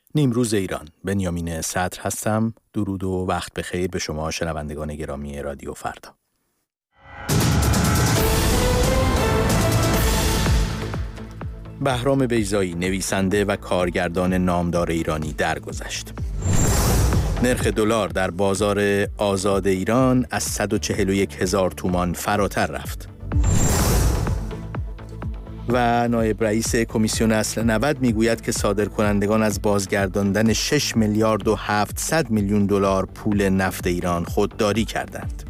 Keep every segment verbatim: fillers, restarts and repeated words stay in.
نیمروز ایران، بنیامین صدر هستم. درود و وقت بخیر به شما شنوندگان گرامی رادیو فردا. بهرام بیضایی، نویسنده و کارگردان نامدار ایرانی درگذشت. نرخ دلار در بازار آزاد ایران از صد و چهل و یک هزار تومان فراتر رفت. و نایب رئیس کمیسیون اصل نود میگوید که صادرکنندگان از بازگرداندن شش میلیارد و هفتصد میلیون دلار پول نفت ایران خودداری کردند.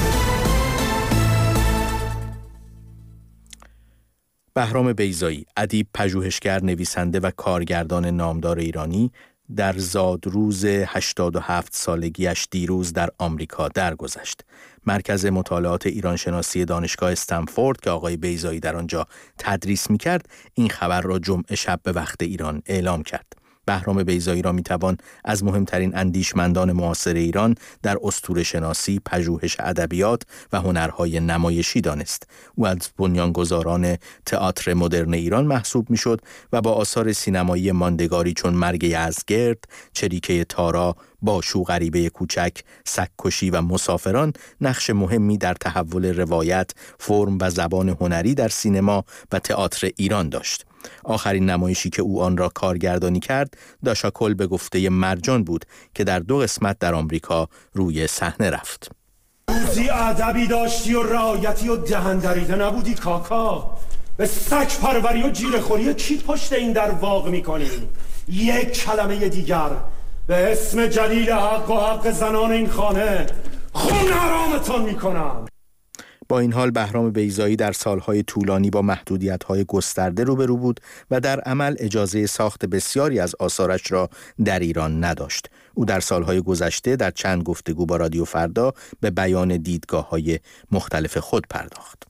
بهرام بیضایی، ادیب، پژوهشگر، نویسنده و کارگردان نامدار ایرانی، در زادروز هشتاد و هفت سالگیش دیروز در آمریکا درگذشت. مرکز مطالعات ایرانشناسی دانشگاه استنفورد که آقای بیضایی در آنجا تدریس می‌کرد، این خبر را جمعه شب به وقت ایران اعلام کرد. بهرام بیضایی را میتوان از مهمترین اندیشمندان معاصر ایران در اسطوره‌شناسی، پژوهش ادبیات و هنرهای نمایشی دانست. او از بنیانگذاران تئاتر مدرن ایران محسوب میشد و با آثار سینمایی ماندگاری چون مرگ یزدگرد، چریکه تارا، باش و غریبه کوچک، سگ‌کشی و مسافران نقش مهمی در تحول روایت، فرم و زبان هنری در سینما و تئاتر ایران داشت. آخرین نمایشی که او آن را کارگردانی کرد، داشاکل به گفته مرجان بود که در دو قسمت در آمریکا روی صحنه رفت. روزی ادبی داشتی و رعایتی و دهن دریده نبودی کاکا. به سگ پروری و جیره‌خوری کی پشت این در واقع می‌کنی؟ یک کلمه دیگر به اسم جلیل حق و حق زنان این خانه خون حرامتان می‌کنم. با این حال بهرام بیضایی در سالهای طولانی با محدودیت‌های گسترده روبرو بود و در عمل اجازه ساخت بسیاری از آثارش را در ایران نداشت. او در سالهای گذشته در چند گفتگو با رادیو فردا به بیان دیدگاه‌های مختلف خود پرداخت.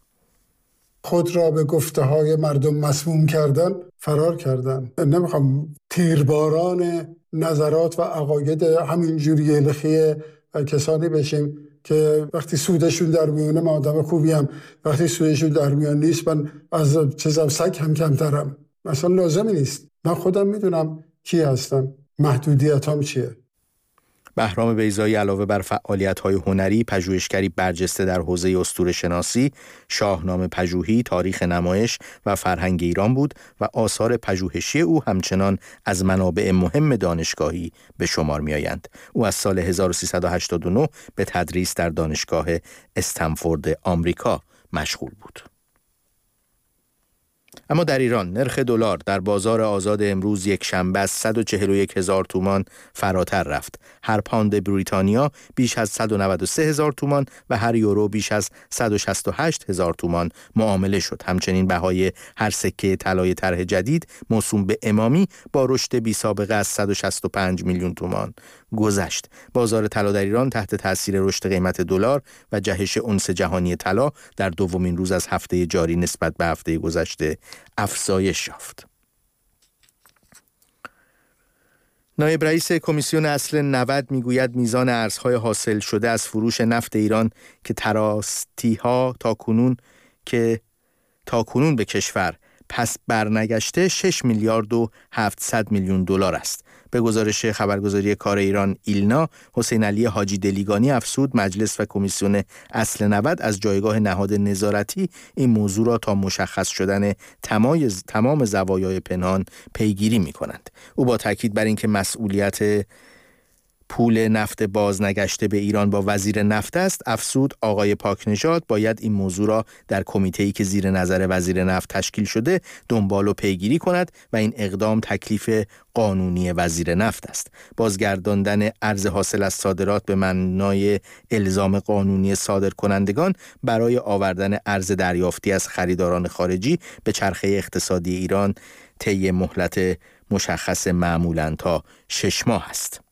خود را به گفته‌های مردم مسموم کردن، فرار کردن. نمیخوام تیرباران نظرات و عقاید همینجوری الخی کسانی بشیم که وقتی سودشون در میونه من آدم خوبیم، وقتی سودشون در میان نیست من از چیزم سگ هم کمترم. مثلا لازمی نیست. من خودم میدونم کی هستم، محدودیتام چیه. بهرام بیضایی علاوه بر فعالیت‌های هنری، پژوهشگری برجسته در حوزه اسطوره‌شناسی، شاهنامه پژوهی، تاریخ نمایش و فرهنگ ایران بود و آثار پژوهشی او همچنان از منابع مهم دانشگاهی به شمار می‌آیند. او از سال هزار و سیصد و هشتاد و نه به تدریس در دانشگاه استنفورد آمریکا مشغول بود. اما در ایران نرخ دلار در بازار آزاد امروز یک شنبه از صد و چهل و یک هزار تومان فراتر رفت. هر پوند بریتانیا بیش از صد و نود و سه هزار تومان و هر یورو بیش از صد و شصت و هشت هزار تومان معامله شد. همچنین بهای هر سکه طلای طرح جدید موسوم به امامی با رشد بی سابقه از صد و شصت و پنج میلیون تومان گذشت. بازار طلا در ایران تحت تاثیر رشد قیمت دلار و جهش اونس جهانی طلا در دومین روز از هفته جاری نسبت به هفته گذشته افزایش یافت. نایب رئیس کمیسیون اصل نود میگوید میزان ارزهای حاصل شده از فروش نفت ایران که تراستی‌ها تا کنون که تا کنون به کشور پس برنگشته شش میلیارد و هفتصد میلیون دلار است. به گزارش خبرگزاری کار ایران ایلنا، حسین علی حاجی دلیگانی افزود مجلس و کمیسیون اصل نود از جایگاه نهاد نظارتی این موضوع را تا مشخص شدن تمام زوایای پنهان پیگیری می‌کنند. او با تاکید بر اینکه مسئولیت پول نفت بازنگشته به ایران با وزیر نفت است، افزود آقای پاکنژاد باید این موضوع را در کمیته‌ای که زیر نظر وزیر نفت تشکیل شده دنبال و پیگیری کند و این اقدام تکلیف قانونی وزیر نفت است. بازگرداندن ارز حاصل از صادرات به معنای الزام قانونی صادرکنندگان برای آوردن ارز دریافتی از خریداران خارجی به چرخه اقتصادی ایران طی مهلت مشخص معمولاً تا شش ماه است.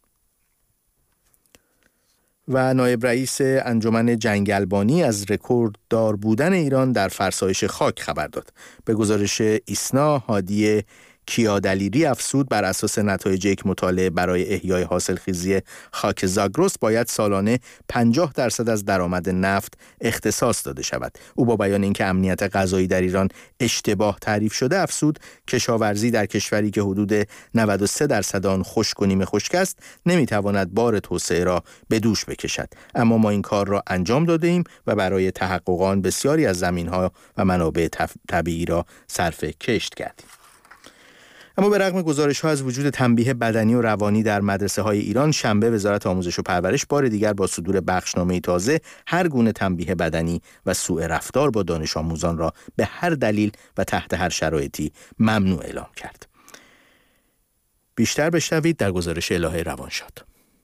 و نایب رئیس انجمن جنگلبانی از رکورددار بودن ایران در فرسایش خاک خبر داد. به گزارش ایسنا، هادی کیا دلیری افزود بر اساس نتایج یک مطالعه برای احیای حاصلخیزی خاک زاگرس باید سالانه پنجاه درصد از درآمد نفت اختصاص داده شود. او با بیان اینکه امنیت غذایی در ایران اشتباه تعریف شده افزود کشاورزی در کشوری که حدود نود و سه درصد آن خشک و نیمه خشک است نمیتواند بار توسعه را به دوش بکشد، اما ما این کار را انجام داده ایم و برای تحقق آن بسیاری از زمین‌ها و منابع طبیعی را صرف کشت کردیم. اما به رغم گزارش‌ها از وجود تنبیه بدنی و روانی در مدرسه‌های ایران، شنبه وزارت آموزش و پرورش بار دیگر با صدور بخشنامه تازه هر گونه تنبیه بدنی و سوء رفتار با دانش آموزان را به هر دلیل و تحت هر شرایطی ممنوع اعلام کرد. بیشتر بشنوید در گزارش الهه روانشاد.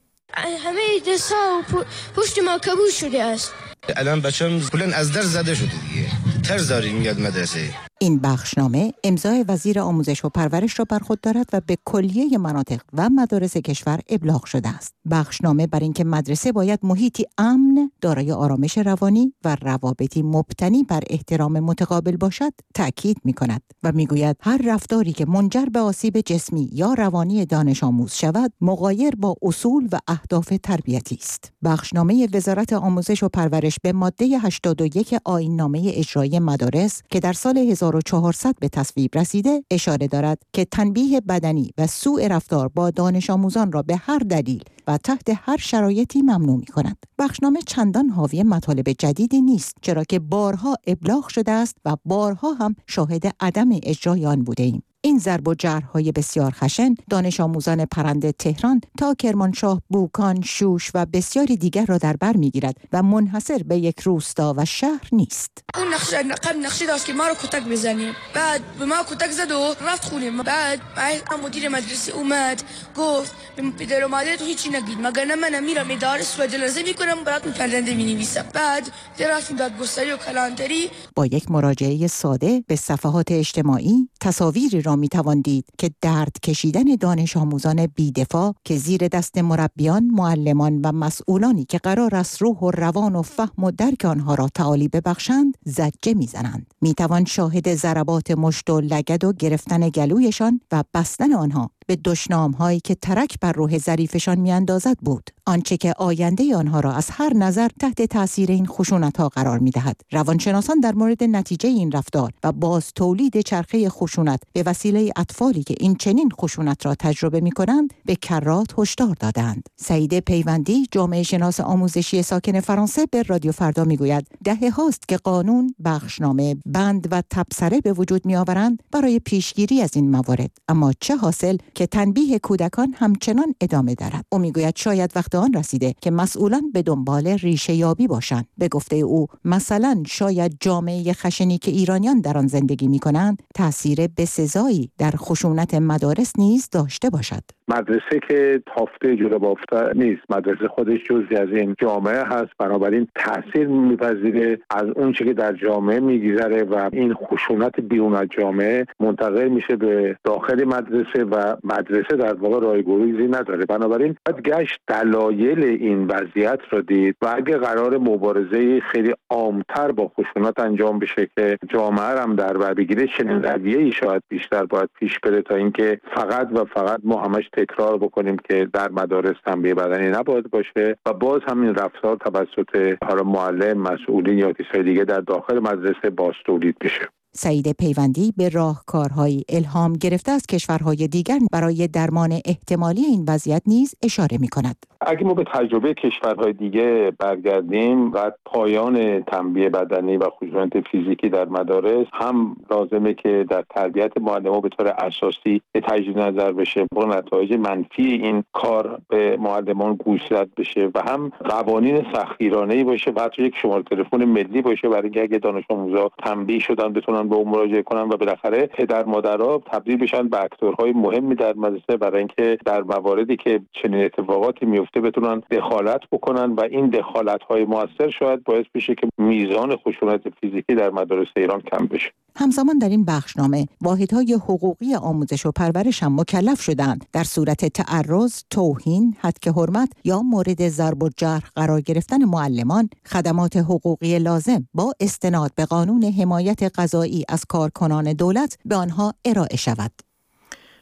همه دست‌ها و پشت ما کبود شده است. الان بچه‌م کلاً از در زده شده دیگه. ترس داریم میاد مدرسه. این بخشنامه امضای وزیر آموزش و پرورش را بر خود دارد و به کلیه مناطق و مدارس کشور ابلاغ شده است. بخشنامه بر اینکه مدرسه باید محیطی امن، دارای آرامش روانی و روابطی مبتنی بر احترام متقابل باشد، تأکید می‌کند و می‌گوید هر رفتاری که منجر به آسیب جسمی یا روانی دانش آموز شود، مغایر با اصول و اهداف تربیتی است. بخشنامه وزارت آموزش و پرورش به ماده هشتاد و یک آیین‌نامه اجرایی مدارس که در سال هزار و چهارصد به تصویب رسیده اشاره دارد که تنبیه بدنی و سوء رفتار با دانش آموزان را به هر دلیل و تحت هر شرایطی ممنوع می کند. بخشنامه چندان حاوی مطالب جدیدی نیست، چرا که بارها ابلاغ شده است و بارها هم شاهد عدم اجرای آن بوده ایم. این ضرب و جرح‌های بسیار خشن دانش آموزان پرنده تهران تا کرمانشاه، بوکان، شوش و بسیاری دیگر را در بر می‌گیرد و منحصر به یک روستا و شهر نیست. اون نقشه نقب نقشه داشت که ما رو کتک بزنیم، بعد به ما کتک زد و رفت خونه. بعد مدیر مدرسه اومد گفت به پدر و مادر تو هیچی نگید، مگر نه من میرم اداره سوء جلسه میکنم براتون پرنده مینویسم. بعد رفتیم دادگستری و کلانتری. با یک مراجعه ساده به صفحات اجتماعی تصاویری را میتوان دید که درد کشیدن دانش آموزان بی‌دفاع که زیر دست مربیان، معلمان و مسئولانی که قرار است روح و روان و فهم و درک آنها را تعالی ببخشند زجه میزنند. میتوان شاهد ضربات مشت و لگد و گرفتن گلویشان و بستن آنها به دشنام‌هایی که ترک بر روح ظریفشان میاندازد بود. آنچه که آینده آنها را از هر نظر تحت تاثیر این خشونت‌ها قرار می‌دهد. روانشناسان در مورد نتیجه این رفتار و باز تولید چرخه خشونت به وسیله اطفالی که این چنین خشونت را تجربه می‌کنند به کرات هشدار دادند. سعید پیوندی، جامعه شناس آموزشی ساکن فرانسه، به رادیو فردا می‌گوید دهه هاست که قانون، بخشنامه، بند و تبصره به وجود می‌آورند برای پیشگیری از این موارد، اما چه حاصل که تنبیه کودکان همچنان ادامه دارد. او میگوید شاید وقت آن رسیده که مسئولان به دنبال ریشه یابی باشند. به گفته او مثلا شاید جامعه خشنی که ایرانیان در آن زندگی می‌کنند تأثیر بسزایی در خشونت مدارس نیز داشته باشد. مدرسه که تافته جلو بافته نیست، مدرسه خودش جزئی از این جامعه هست، بنابراین تأثیر میپذیره از اون چیزی که در جامعه میگذره و این خشونت بیرون از جامعه منتقل میشه به داخل مدرسه و مدرسه در واقع رایگریزی نداره. بنابراین باید گشت دلایل این وضعیت رو دید و اگه قرار مبارزه خیلی عامتر با خشونت انجام بشه که جامعه هم در بر بگیره، چنین رویه‌ای شاید بیشتر باید پیش بره تا اینکه فقط و فقط ما همش تکرار بکنیم که در مدارس تنبیه بدنی نباید باشه و باز همین رفتار توسط هر معلم، مسئولین یا کسای دیگه در داخل مدرسه باز تولید بشه. سعید پیوندی به راهکارهای الهام گرفته از کشورهای دیگر برای درمان احتمالی این وضعیت نیز اشاره می‌کند. اگه ما به تجربه کشورهای دیگه برگردیم و پایان تنبیه بدنی و خشونت فیزیکی در مدارس، هم لازمه که در تربیت معلم‌ها به طور اساسی تجدید نظر بشه، با نتایج منفی این کار به معلمان گوشزد بشه و هم قوانین سختگیرانه‌ای باشه و حتی یک شماره تلفن ملی باشه برای اینکه اگه دانش آموزا تنبیه شدن بتونن به اون مراجعه کنن و بالاخره پدر مادرها تبدیل بشن به اکتورهای مهمی در مدرسه برای اینکه در مواردی که چنین اتفاقاتی میفته بتونن دخالت بکنن و این دخالت‌های موثر شاید باعث بشه که میزان خشونت فیزیکی در مدارس ایران کم بشه. همزمان در این بخشنامه واحدهای حقوقی آموزش و پرورش هم مکلف شدند در صورت تعرض، توهین، هتک حرمت یا مورد ضرب و جرح قرار گرفتن معلمان خدمات حقوقی لازم با استناد به قانون حمایت قضایی از کارکنان دولت به آنها ارائه شود.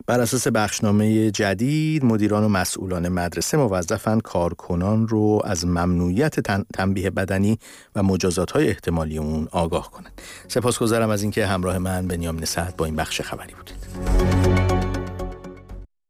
بر اساس بخشنامه جدید مدیران و مسئولان مدرسه موظفن کارکنان رو از ممنوعیت تنبیه بدنی و مجازات‌های احتمالی اون آگاه کنند. سپاسگزارم از اینکه همراه من بنیامین سعد با این بخش خبری بودید.